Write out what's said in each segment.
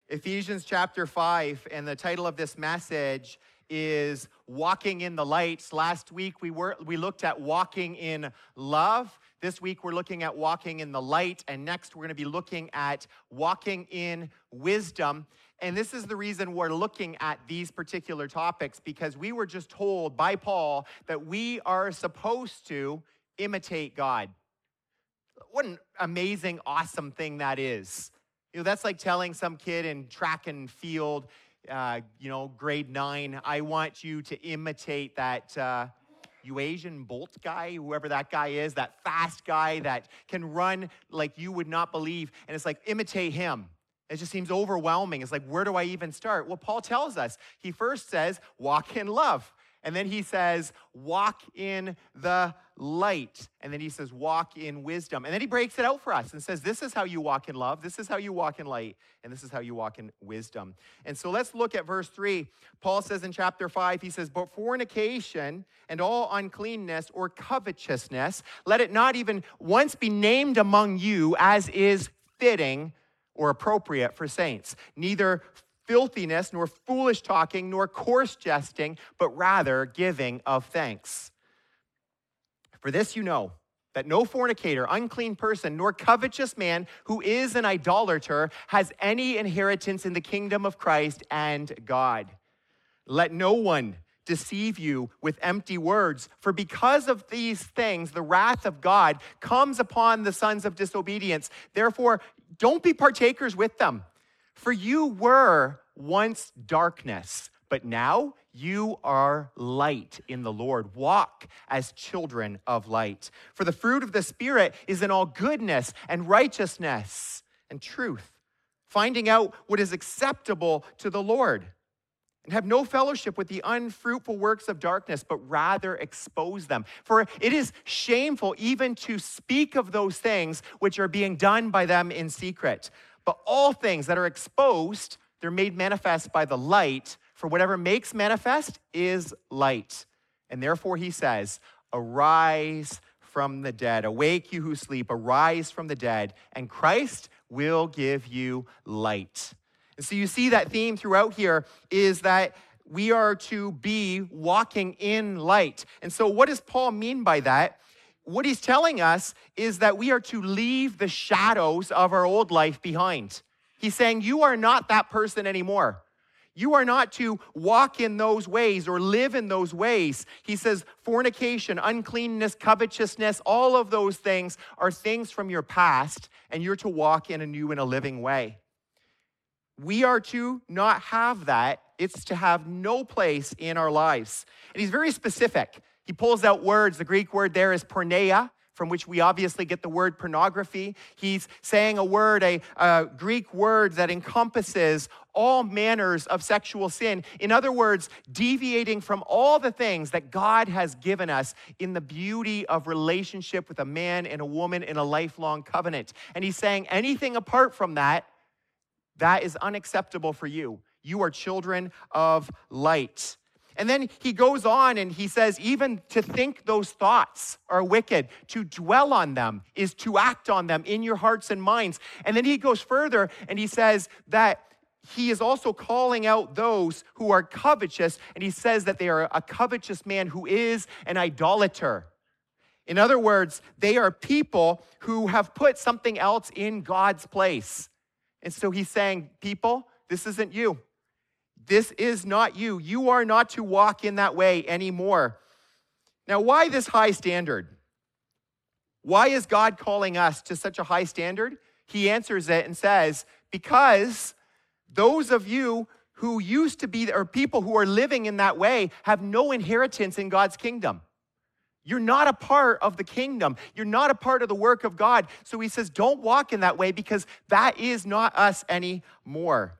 Ephesians chapter 5, and the title of this message is Walking in the Light. Last week we looked at walking in love. This week we're looking at walking in the light, and next we're going to be looking at walking in wisdom. And this is the reason we're looking at these particular topics, because we were just told by Paul that we are supposed to imitate God. What an amazing, awesome thing that is. That's like telling some kid in track and field, grade 9, I want you to imitate that Usain Bolt guy, whoever that guy is, that fast guy that can run like you would not believe. And it's like, imitate him. It just seems overwhelming. It's like, where do I even start? Well, Paul tells us. He first says, walk in love. And then he says, walk in the light. And then he says, walk in wisdom. And then he breaks it out for us and says, this is how you walk in love. This is how you walk in light. And this is how you walk in wisdom. And so let's look at verse 3. Paul says in chapter 5, he says, but fornication and all uncleanness or covetousness, let it not even once be named among you as is fitting or appropriate for saints. Neither filthiness, nor foolish talking, nor coarse jesting, but rather giving of thanks. For this you know, that no fornicator, unclean person, nor covetous man who is an idolater has any inheritance in the kingdom of Christ and God. Let no one deceive you with empty words, for because of these things, the wrath of God comes upon the sons of disobedience. Therefore, don't be partakers with them. For you were once darkness, but now you are light in the Lord. Walk as children of light. For the fruit of the Spirit is in all goodness and righteousness and truth, finding out what is acceptable to the Lord. And have no fellowship with the unfruitful works of darkness, but rather expose them. For it is shameful even to speak of those things which are being done by them in secret. But all things that are exposed, they're made manifest by the light, for whatever makes manifest is light. And therefore he says, arise from the dead, awake you who sleep, arise from the dead, and Christ will give you light. And so you see that theme throughout here is that we are to be walking in light. And so what does Paul mean by that? What he's telling us is that we are to leave the shadows of our old life behind. He's saying you are not that person anymore. You are not to walk in those ways or live in those ways. He says fornication, uncleanness, covetousness, all of those things are things from your past, and you're to walk in a new and a living way. We are to not have that. It's to have no place in our lives. And he's very specific. He pulls out words. The Greek word there is porneia, from which we obviously get the word pornography. He's saying a word, a Greek word that encompasses all manners of sexual sin. In other words, deviating from all the things that God has given us in the beauty of relationship with a man and a woman in a lifelong covenant. And he's saying anything apart from that, that is unacceptable for you. You are children of light. And then he goes on and he says, even to think those thoughts are wicked, to dwell on them is to act on them in your hearts and minds. And then he goes further and he says that he is also calling out those who are covetous, and he says that they are a covetous man who is an idolater. In other words, they are people who have put something else in God's place. And so he's saying, people, this isn't you. This is not you. You are not to walk in that way anymore. Now, why this high standard? Why is God calling us to such a high standard? He answers it and says, because those of you who used to be, or people who are living in that way, have no inheritance in God's kingdom. You're not a part of the kingdom. You're not a part of the work of God. So he says, don't walk in that way, because that is not us anymore.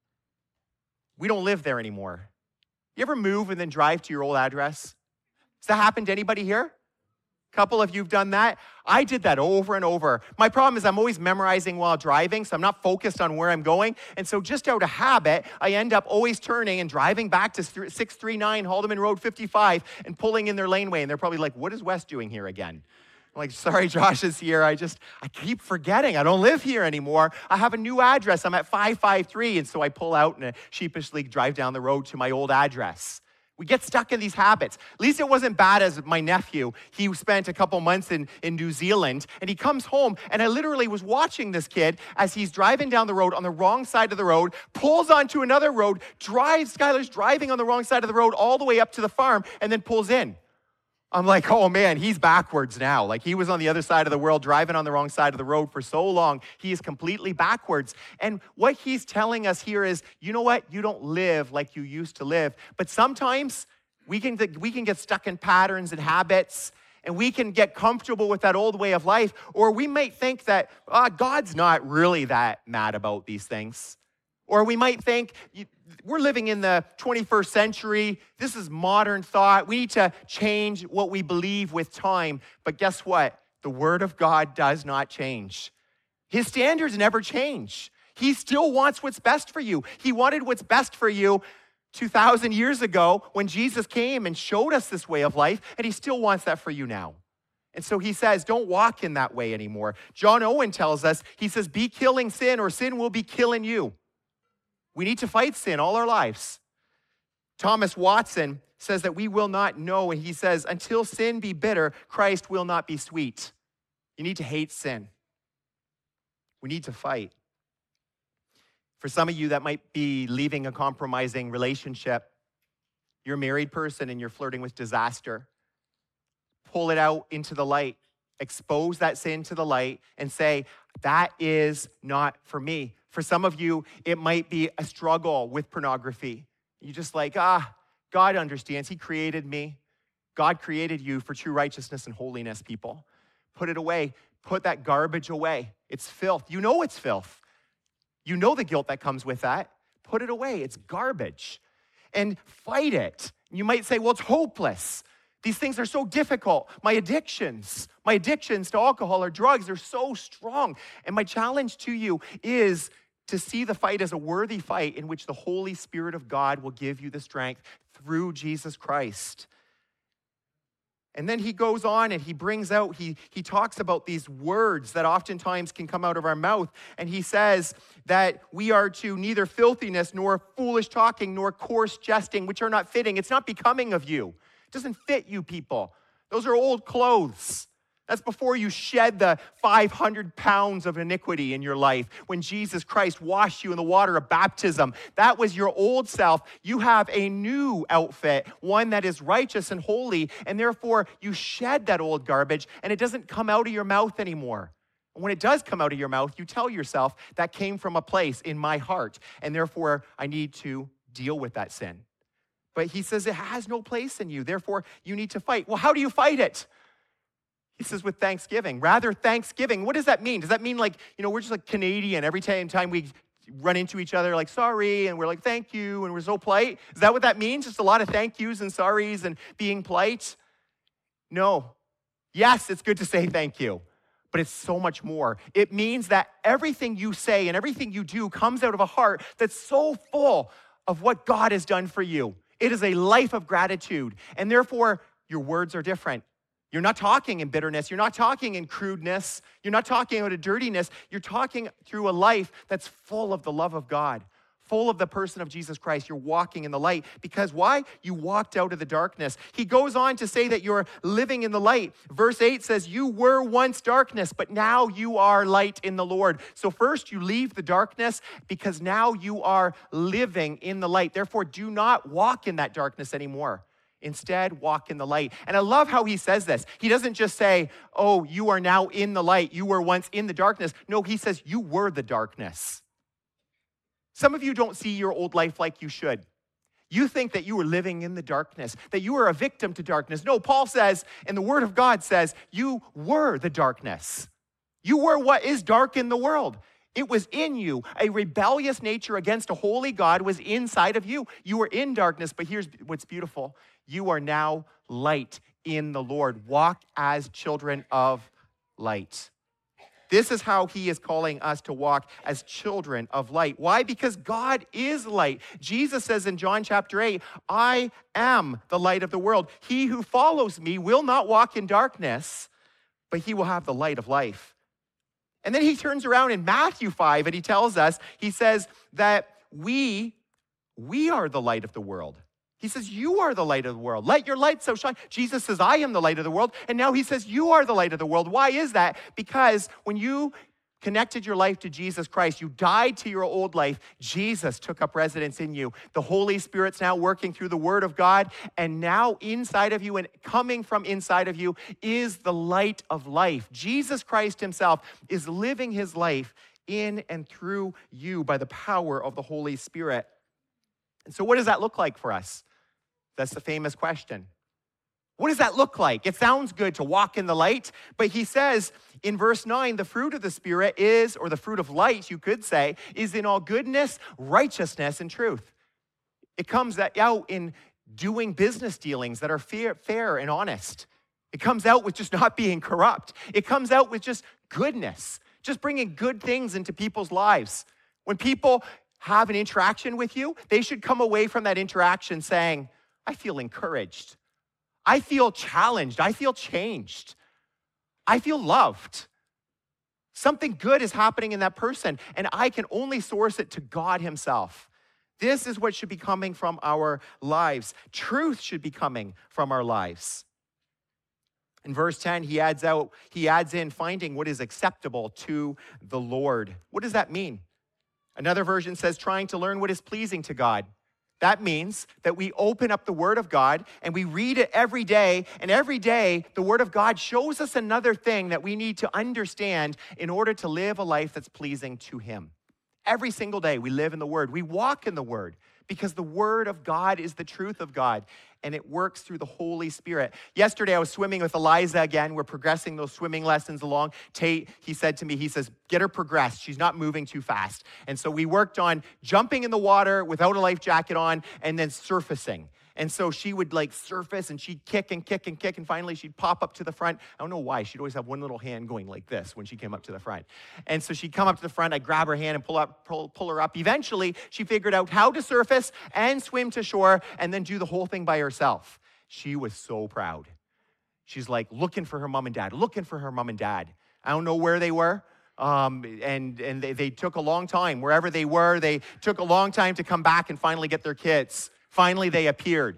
We don't live there anymore. You ever move and then drive to your old address? Does that happen to anybody here? A couple of you have done that. I did that over and over. My problem is I'm always memorizing while driving, so I'm not focused on where I'm going. And so just out of habit, I end up always turning and driving back to 639 Haldeman Road 55 and pulling in their laneway. And they're probably like, what is Wes doing here again? I'm like, sorry, Josh is here. I keep forgetting. I don't live here anymore. I have a new address. I'm at 553. And so I pull out and sheepishly drive down the road to my old address. We get stuck in these habits. At least it wasn't bad as my nephew. He spent a couple months in New Zealand, and he comes home, and I literally was watching this kid as he's driving down the road on the wrong side of the road, pulls onto another road, Skylar's driving on the wrong side of the road all the way up to the farm, and then pulls in. I'm like, oh man, he's backwards now. Like he was on the other side of the world, driving on the wrong side of the road for so long, he is completely backwards. And what he's telling us here is, you know what? You don't live like you used to live. But sometimes we can get stuck in patterns and habits, and we can get comfortable with that old way of life. Or we might think that God's not really that mad about these things. Or we might think, we're living in the 21st century. This is modern thought. We need to change what we believe with time. But guess what? The Word of God does not change. His standards never change. He still wants what's best for you. He wanted what's best for you 2,000 years ago when Jesus came and showed us this way of life, and he still wants that for you now. And so he says, don't walk in that way anymore. John Owen tells us, he says, be killing sin or sin will be killing you. We need to fight sin all our lives. Thomas Watson says that we will not know, and he says, until sin be bitter, Christ will not be sweet. You need to hate sin. We need to fight. For some of you, that might be leaving a compromising relationship. You're a married person and you're flirting with disaster. Pull it out into the light. Expose that sin to the light and say, that is not for me. For some of you, it might be a struggle with pornography. You're just like, God understands. He created me. God created you for true righteousness and holiness, people. Put it away. Put that garbage away. It's filth. You know it's filth. You know the guilt that comes with that. Put it away. It's garbage. And fight it. You might say, well, it's hopeless. These things are so difficult. My addictions to alcohol or drugs are so strong. And my challenge to you is to see the fight as a worthy fight in which the Holy Spirit of God will give you the strength through Jesus Christ. And then he goes on and he brings out, he talks about these words that oftentimes can come out of our mouth. And he says that we are to neither filthiness nor foolish talking nor coarse jesting, which are not fitting. It's not becoming of you. It doesn't fit you, people. Those are old clothes. That's before you shed the 500 pounds of iniquity in your life. When Jesus Christ washed you in the water of baptism, that was your old self. You have a new outfit, one that is righteous and holy, and therefore you shed that old garbage, and it doesn't come out of your mouth anymore. And when it does come out of your mouth, you tell yourself, that came from a place in my heart, and therefore I need to deal with that sin. But he says it has no place in you, therefore you need to fight. Well, how do you fight it? He says with thanksgiving, rather thanksgiving. What does that mean? Does that mean like, we're just like Canadian every time we run into each other like sorry and we're like thank you and we're so polite? Is that what that means? Just a lot of thank yous and sorries and being polite? No. Yes, it's good to say thank you, but it's so much more. It means that everything you say and everything you do comes out of a heart that's so full of what God has done for you. It is a life of gratitude, and therefore your words are different. You're not talking in bitterness. You're not talking in crudeness. You're not talking out of dirtiness. You're talking through a life that's full of the love of God, full of the person of Jesus Christ. You're walking in the light. Because why? You walked out of the darkness. He goes on to say that you're living in the light. Verse 8 says, you were once darkness, but now you are light in the Lord. So first you leave the darkness because now you are living in the light. Therefore, do not walk in that darkness anymore. Instead, walk in the light. And I love how he says this. He doesn't just say, oh, you are now in the light. You were once in the darkness. No, he says, you were the darkness. Some of you don't see your old life like you should. You think that you were living in the darkness, that you were a victim to darkness. No, Paul says, and the Word of God says, you were the darkness. You were what is dark in the world. It was in you. A rebellious nature against a holy God was inside of you. You were in darkness, but here's what's beautiful. You are now light in the Lord. Walk as children of light. This is how he is calling us to walk as children of light. Why? Because God is light. Jesus says in John chapter 8, I am the light of the world. He who follows me will not walk in darkness, but he will have the light of life. And then he turns around in Matthew 5 and he tells us, he says that we are the light of the world. He says, you are the light of the world. Let your light so shine. Jesus says, I am the light of the world. And now he says, you are the light of the world. Why is that? Because when you connected your life to Jesus Christ, you died to your old life. Jesus took up residence in you. The Holy Spirit's now working through the Word of God. And now inside of you and coming from inside of you is the light of life. Jesus Christ himself is living his life in and through you by the power of the Holy Spirit. And so what does that look like for us? That's the famous question. What does that look like? It sounds good to walk in the light, but he says in verse 9, the fruit of the Spirit is, or the fruit of light, you could say, is in all goodness, righteousness, and truth. It comes out in doing business dealings that are fair and honest. It comes out with just not being corrupt. It comes out with just goodness, just bringing good things into people's lives. When people have an interaction with you, they should come away from that interaction saying, I feel encouraged. I feel challenged. I feel changed. I feel loved. Something good is happening in that person, and I can only source it to God himself. This is what should be coming from our lives. Truth should be coming from our lives. In verse 10, he adds in finding what is acceptable to the Lord. What does that mean? Another version says trying to learn what is pleasing to God. That means that we open up the Word of God and we read it every day, and every day the Word of God shows us another thing that we need to understand in order to live a life that's pleasing to him. Every single day we live in the Word. We walk in the Word because the Word of God is the truth of God, and it works through the Holy Spirit. Yesterday I was swimming with Eliza again. We're progressing those swimming lessons along. Tate, he said to me, he says, get her progressed. She's not moving too fast. And so we worked on jumping in the water without a life jacket on and then surfacing. And so she would like surface and she'd kick and kick and kick, and finally she'd pop up to the front. I don't know why. She'd always have one little hand going like this when she came up to the front. And so she'd come up to the front, I'd grab her hand and pull her up. Eventually, she figured out how to surface and swim to shore and then do the whole thing by herself. She was so proud. She's like looking for her mom and dad, looking for her mom and dad. I don't know where they were. And they took a long time. Wherever they were, they took a long time to come back and finally get their kids. Finally, they appeared.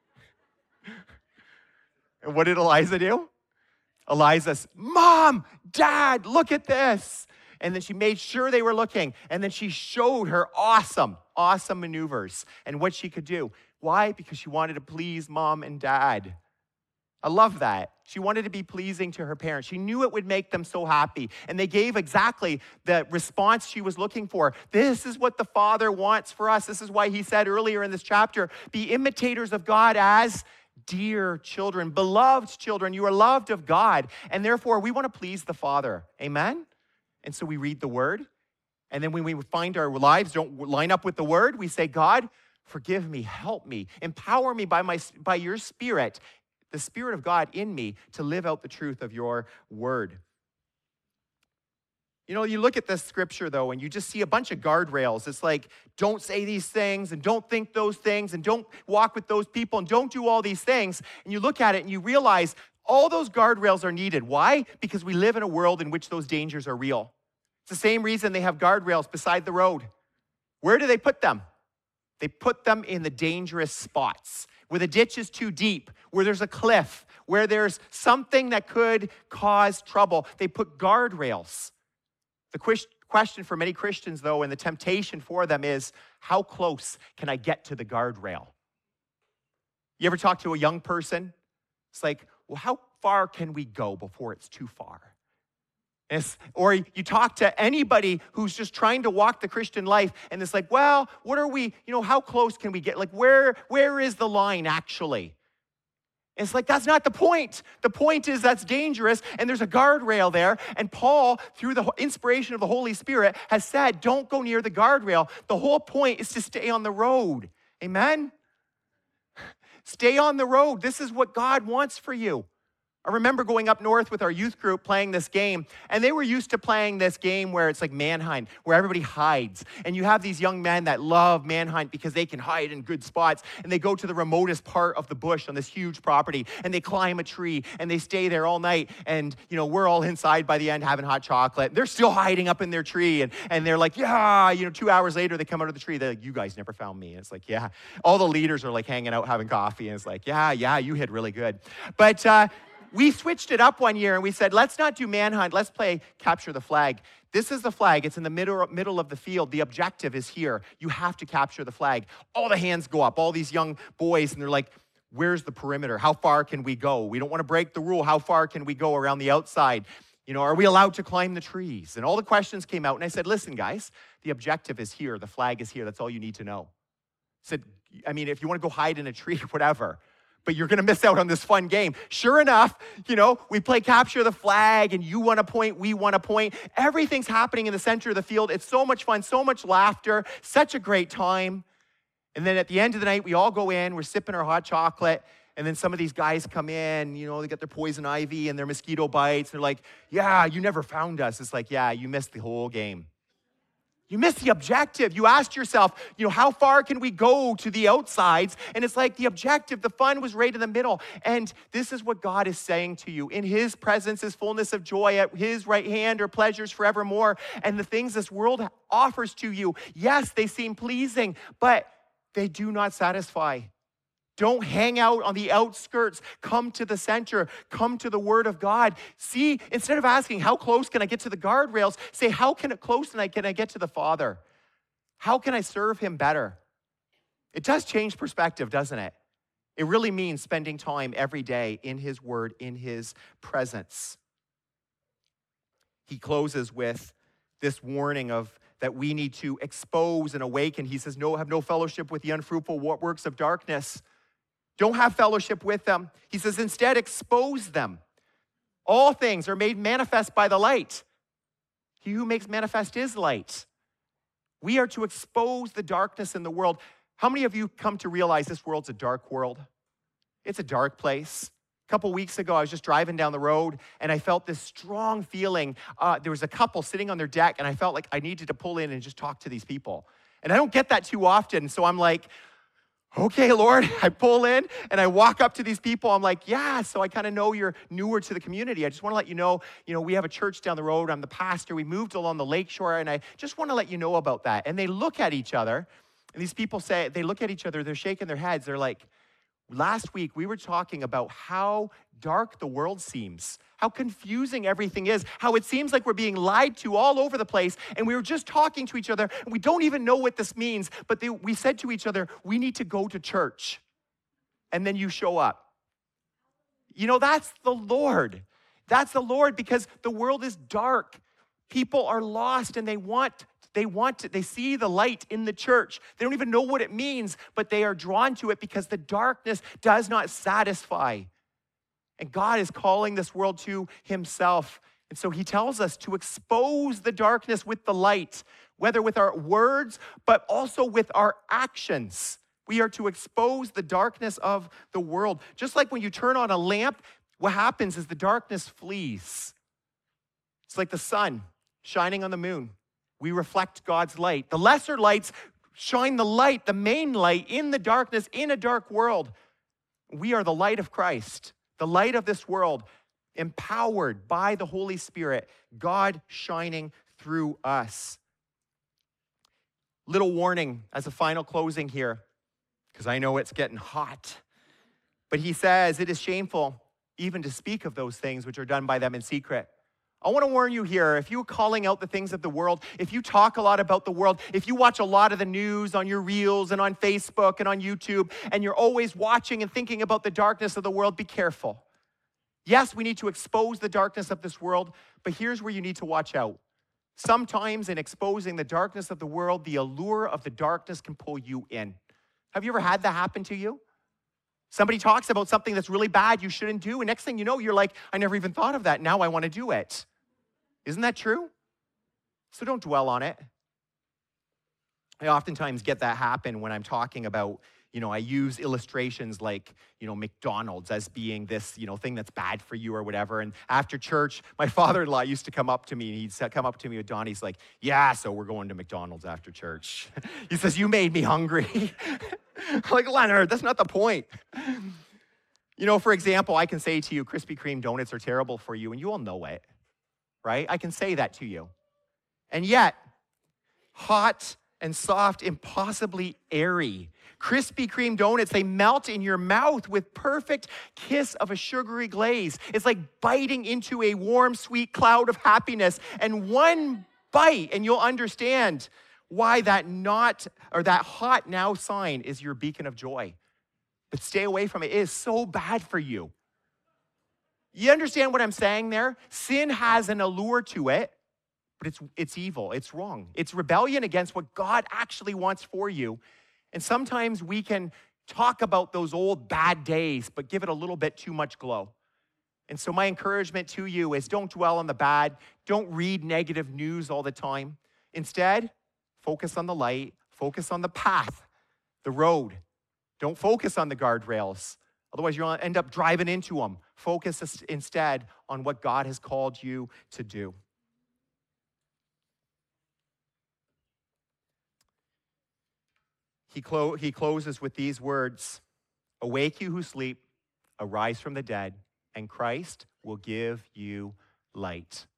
And what did Eliza do? Eliza's, Mom, Dad, look at this. And then she made sure they were looking. And then she showed her awesome maneuvers and what she could do. Why? Because she wanted to please Mom and Dad. I love that. She wanted to be pleasing to her parents. She knew it would make them so happy. And they gave exactly the response she was looking for. This is what the Father wants for us. This is why he said earlier in this chapter, be imitators of God as dear children, beloved children. You are loved of God. And therefore, we want to please the Father. Amen? And so we read the Word. And then when we find our lives don't line up with the Word, we say, God, forgive me, help me, empower me by your Spirit, the Spirit of God in me, to live out the truth of your word. You know, you look at this scripture, though, and you just see a bunch of guardrails. It's like, don't say these things, and don't think those things, and don't walk with those people, and don't do all these things. And you look at it, and you realize all those guardrails are needed. Why? Because we live in a world in which those dangers are real. It's the same reason they have guardrails beside the road. Where do they put them? They put them in the dangerous spots, where the ditch is too deep, where there's a cliff, where there's something that could cause trouble. They put guardrails. The question for many Christians, though, and the temptation for them is, how close can I get to the guardrail? You ever talk to a young person? It's like, well, how far can we go before it's too far? Or you talk to anybody who's just trying to walk the Christian life, and it's like, well, what are we, how close can we get? Like, where is the line actually? It's like, that's not the point. The point is that's dangerous, and there's a guardrail there. And Paul, through the inspiration of the Holy Spirit, has said, don't go near the guardrail. The whole point is to stay on the road. Amen? Stay on the road. This is what God wants for you. I remember going up north with our youth group playing this game, and they were used to playing this game where it's like manhunt, where everybody hides. And you have these young men that love manhunt because they can hide in good spots, and they go to the remotest part of the bush on this huge property, and they climb a tree, and they stay there all night. And, we're all inside by the end having hot chocolate. They're still hiding up in their tree, and they're like, yeah, 2 hours later, they come out of the tree. They're like, you guys never found me. And it's like, yeah. All the leaders are like hanging out having coffee, and it's like, yeah, you hid really good. But, we switched it up one year and we said, let's not do manhunt, let's play capture the flag. This is the flag, it's in the middle of the field. The objective is here. You have to capture the flag. All the hands go up, all these young boys, and they're like, where's the perimeter? How far can we go? We don't want to break the rule. How far can we go around the outside? Are we allowed to climb the trees? And all the questions came out, and I said, listen, guys, the objective is here. The flag is here. That's all you need to know. I said, if you want to go hide in a tree, whatever, but you're going to miss out on this fun game. Sure enough, we play capture the flag, and you want a point, we want a point. Everything's happening in the center of the field. It's so much fun, so much laughter, such a great time. And then at the end of the night, we all go in, we're sipping our hot chocolate, and then some of these guys come in, they got their poison ivy and their mosquito bites. They're like, yeah, you never found us. It's like, yeah, you missed the whole game. You missed the objective. You asked yourself, how far can we go to the outsides? And it's like the objective, the fun was right in the middle. And this is what God is saying to you. In his presence is fullness of joy. At his right hand are pleasures forevermore. And the things this world offers to you, yes, they seem pleasing, but they do not satisfy. Don't hang out on the outskirts. Come to the center. Come to the Word of God. See, instead of asking, how close can I get to the guardrails? Say, how close can I get to the Father? How can I serve him better? It does change perspective, doesn't it? It really means spending time every day in his Word, in his presence. He closes with this warning of that we need to expose and awaken. He says, have no fellowship with the unfruitful works of darkness. Don't have fellowship with them. He says, instead, expose them. All things are made manifest by the light. He who makes manifest is light. We are to expose the darkness in the world. How many of you come to realize this world's a dark world? It's a dark place. A couple weeks ago, I was just driving down the road, and I felt this strong feeling. There was a couple sitting on their deck, and I felt like I needed to pull in and just talk to these people. And I don't get that too often, so I'm like, okay, Lord, I pull in and I walk up to these people. I'm like, yeah, so I kind of know you're newer to the community. I just want to let you know, we have a church down the road. I'm the pastor. We moved along the lakeshore, and I just want to let you know about that. And they look at each other, and these people they look at each other, they're shaking their heads. They're like, last week we were talking about how dark the world seems, how confusing everything is, how it seems like we're being lied to all over the place. And we were just talking to each other, and we don't even know what this means, but we said to each other, we need to go to church. And then you show up. That's the Lord. That's the Lord, because the world is dark. People are lost, and they see the light in the church. They don't even know what it means, but they are drawn to it because the darkness does not satisfy. And God is calling this world to himself. And so he tells us to expose the darkness with the light, whether with our words, but also with our actions. We are to expose the darkness of the world. Just like when you turn on a lamp, what happens is the darkness flees. It's like the sun shining on the moon. We reflect God's light. The lesser lights shine the light, the main light, in the darkness, in a dark world. We are the light of Christ, the light of this world, empowered by the Holy Spirit, God shining through us. Little warning as a final closing here, because I know it's getting hot. But he says it is shameful even to speak of those things which are done by them in secret. I want to warn you here, if you're calling out the things of the world, if you talk a lot about the world, if you watch a lot of the news on your reels and on Facebook and on YouTube, and you're always watching and thinking about the darkness of the world, be careful. Yes, we need to expose the darkness of this world, but here's where you need to watch out. Sometimes in exposing the darkness of the world, the allure of the darkness can pull you in. Have you ever had that happen to you? Somebody talks about something that's really bad you shouldn't do, and next thing you know, you're like, I never even thought of that. Now I want to do it. Isn't that true? So don't dwell on it. I oftentimes get that happen when I'm talking about, I use illustrations like, McDonald's as being this, thing that's bad for you or whatever. And after church, my father-in-law used to come up to me, and he'd come up to me with Don. He's like, yeah, so we're going to McDonald's after church. He says, you made me hungry. I'm like, Leonard, that's not the point. For example, I can say to you, Krispy Kreme donuts are terrible for you, and you all know it, right? I can say that to you. And yet, hot and soft, impossibly airy. Krispy Kreme donuts, they melt in your mouth with perfect kiss of a sugary glaze. It's like biting into a warm, sweet cloud of happiness. And one bite, and you'll understand why that hot now sign is your beacon of joy. But stay away from it. It is so bad for you. You understand what I'm saying there? Sin has an allure to it, but it's evil. It's wrong. It's rebellion against what God actually wants for you. And sometimes we can talk about those old bad days, but give it a little bit too much glow. And so my encouragement to you is don't dwell on the bad. Don't read negative news all the time. Instead, focus on the light. Focus on the path, the road. Don't focus on the guardrails. Otherwise, you'll end up driving into them. Focus instead on what God has called you to do. He closes with these words, awake you who sleep, arise from the dead, and Christ will give you light.